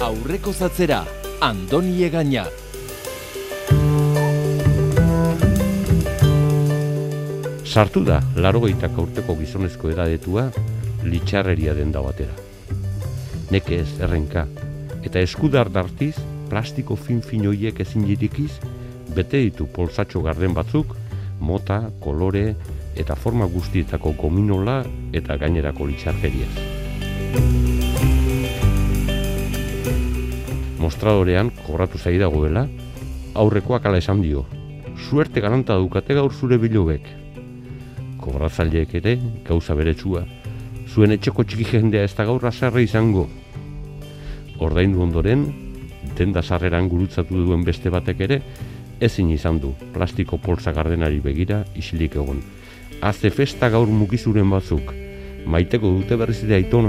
Aurreko zatzera, Andoni Egaña. Sartu da 80 urteko gizonezko edadetua litxarreria denda batera. Nekez, errenka, eta eskudar dartiz, plastiko fin-fin hoiek ezin jirikiz, bete ditu polsatxo garden batzuk, mota, kolore eta forma guztietako gominola eta gainerako litxarkeriaz. Mostradorean kobratu zai dagoela, aurrekoak ala esan dio. Suerte galanta dukate gaur zure bilobek. Kobratzaileek ere, gauza beretsua, zuen etxeko txiki jendea ez da gaur azarra izango. Ordaindu ondoren, denda sarreran gurutzatu duen beste batek ere, ezin izan du plastiko poltsa gardenari begira isilik egon. Haze festa gaur mukizuren batzuk, maiteko dute berriz ere aitona.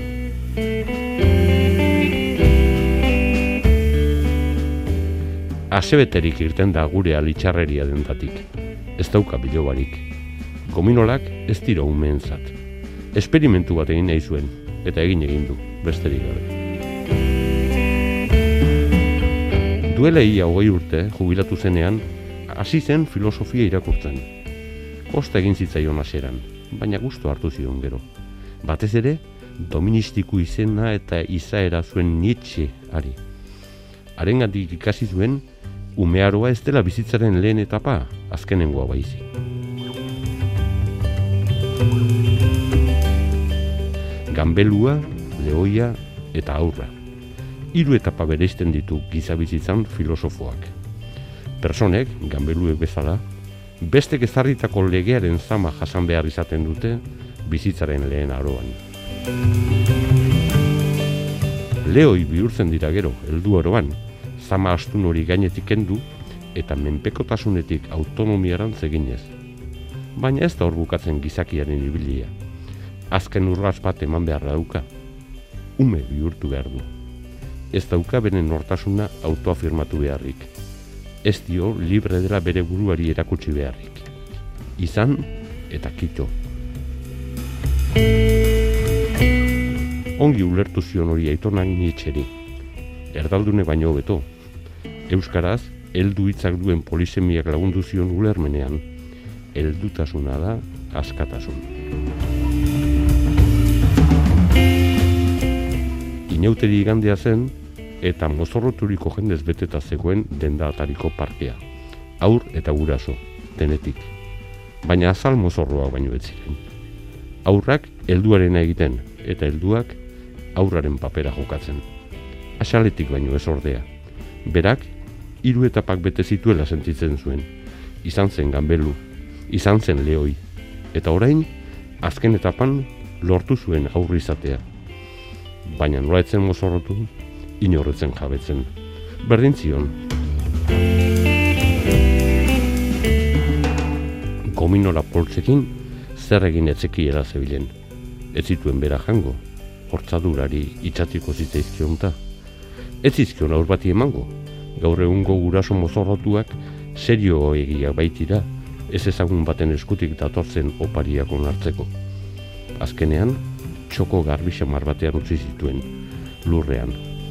Asebeterik irten da gure litxarreria dentatik. Ez dauka bilobarik. Gominolak ez dira umeentzat. Esperimentu bat egin nahi zuen, eta egin du, besterik gabe. Duela ia 20 urte, jubilatu zenean, hasi zen filosofia irakurtzen. Kosta egin zitzaion hasieran, baina gustu hartu zion gero. Batez ere, doministiku izena eta izaera zuen Nietzscheari. Harengatik ikasi zuen, umearoa ez dela bizitzaren lehen etapa, azkenengoa baizik. Ganbelua, lehoia eta aurra. 3 etapa bereizten ditu gizabizitzan filosofoak. Personek, ganbeluek bezala, bestek ezarritako legearen zama jasan behar izaten dute bizitzaren lehen aroan. Lehoi bihurtzen dira gero, heldu aroan, zama astun hori gainetik kendu eta menpekotasunetik autonomiarantz eginez. Baina ez da hor bukatzen gizakiaren ibilia. Azken urraz bat eman behar dauka. Ume bihurtu behar du. Ez dauka bere nortasuna autoafirmatu beharrik. Ez dio libre dela bere buruari erakutsi beharrik. Izan eta kito. Ongi ulertu zion hori aitonak Nietzscheri. Erdaldune baino hobeto. Euskaraz, heldu hitzak duen polisemiak lagundu zion ulermenean, heldutasuna da askatasun. Inauteri igandea zen, eta mozorroturiko jendez beteta zegoen denda atariko parkea. Haur eta guraso, denetik. Baina azal mozorroak baino ez ziren. Haurrak helduarena egiten, eta helduak haurraren papera jokatzen. Asaletik baino ez ordea. Berak, 3 etapak bete zituela sentitzen zuen. Izan zen ganbelu, izan zen lehoi. Eta orain, azken etapan lortu zuen aurri izatea. Baina nola etzen mozorrotu, inorretzen jabetzen. Berdin zion. Gominola poltsekin zer egin etzekiela zebilen. Ez zituen bera jango, hortzadurari itxatiko zitzaizkionta. Ez zizkion aur bati emango, gaur egungo guraso mozorrotuak serio egiak baitira, ez ezagun baten eskutik datortzen opariak onartzeko. Azkenean, txoko garbi xamar batean utzi zituen, lurrean.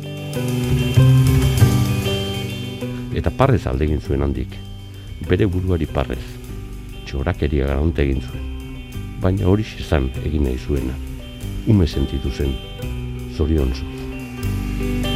Eta parrez alde egin zuen handik, bere buruari parrez, txorakeria garante egin zuen. Baina hori esan egin nahi zuena, ume sentitu zen, zoriontsu.